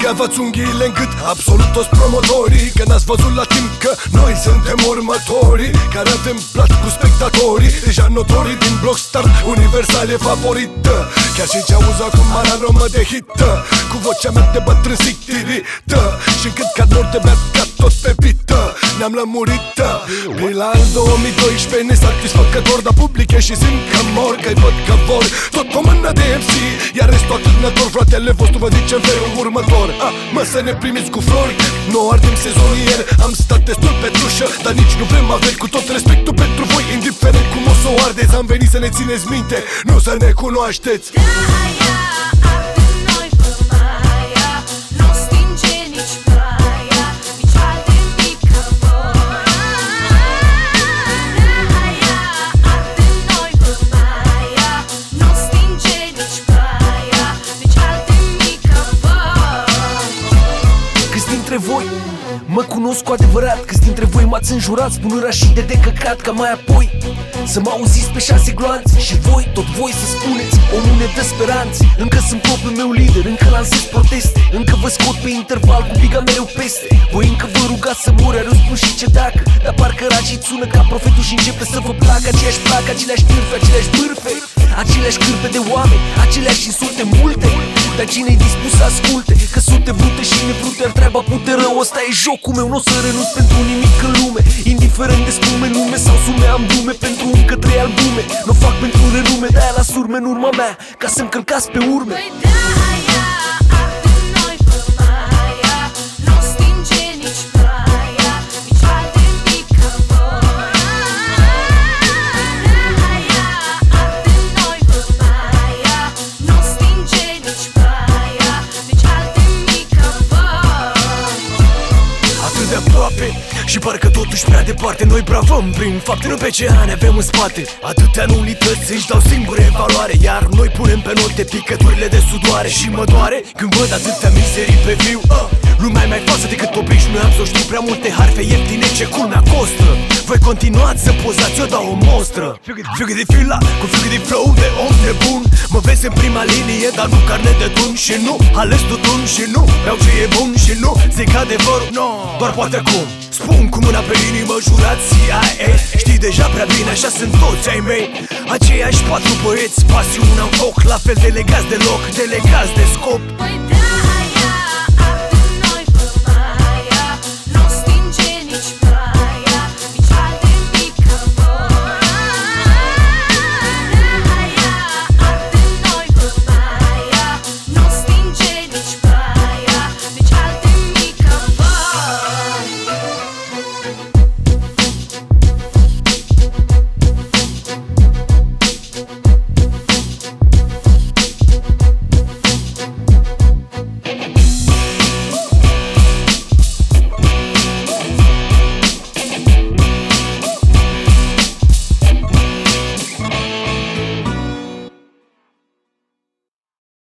Că aveați unghiile în gât, absolut toți promotorii, că n-ați văzut la timp că noi suntem următorii, care avem plat cu spectatorii, deja notorii din bloc start, Universal e favorită. Chiar și ce auzi acum are aromă de hită, cu vocea mea de bătrân sictirită, și cât ca nor de beat ca tot pe bită. Ne-am lămurită pe la an 2012 nesatisfăcător, dar publice și simt că mor, că-i văd că vor tot o mână de MC, iar restul atârnător. Fratele vostru vă zice în felul următor: mă, să ne primiți cu flori, nu ardem sezonier. Am stat destul pe trușă, dar nici nu vrem averi. Cu tot respectul pentru voi, indiferent cum o să o ardeți, am venit să ne țineți minte, nu să ne cunoașteți. Voi mă cunosc cu adevărat, câți dintre voi m-ați înjurat spunând rașii de căcat, ca mai apoi să mă auziți pe 6 gloanțe. Și voi, tot voi să spuneți, omul ne dă speranțe. Încă sunt propriul meu lider, încă lansez proteste, încă vă scot pe interval cu biga mereu peste. Voi încă vă rugați să mor, eu spun și ce dacă, dar parcă racii sună ca profetul și începe să vă placă aceeași placă, aceleași târfe, aceleași bârfe, aceleași cârpe de oameni, aceleași insulte multe. Dar cine-i dispus să asculte, că sunt vrute și nevrute, ar treaba pute rău. Ăsta e jocul meu, n-o să renunț pentru nimic în lume, indiferent de spume, nume sau sume. Am dume pentru încă 3 albume, n-o fac pentru renume, de-aia las urme în urma mea, ca să-mi călcați pe urme. Și parcă totuși prea departe, noi bravăm prin fapte, nu pe ce ani avem în spate. Atâtea nulități își dau singure valoare, iar noi punem pe note picăturile de sudoare. Și mă doare când văd atâtea mizerii pe viu. Lumea e mai falsă decât obișnuiam să o știu, prea multe harfe ieftine ce culmea costă. Voi continuați să pozați, eu dau o mostră. Fiugă de fila, cu fiugă de flow de om nebun. Mă vezi în prima linie, dar nu carne de tun. Și nu ales tutun și nu beau ce e bun. Și nu zic adevărul, no, doar poate acum spun cu mâna pe inimă, jurați CIA. Știi deja prea bine, așa sunt toți ai mei. Aceiași 4 băieți, pasiunea în foc, la fel de legați de loc, de legați de scop.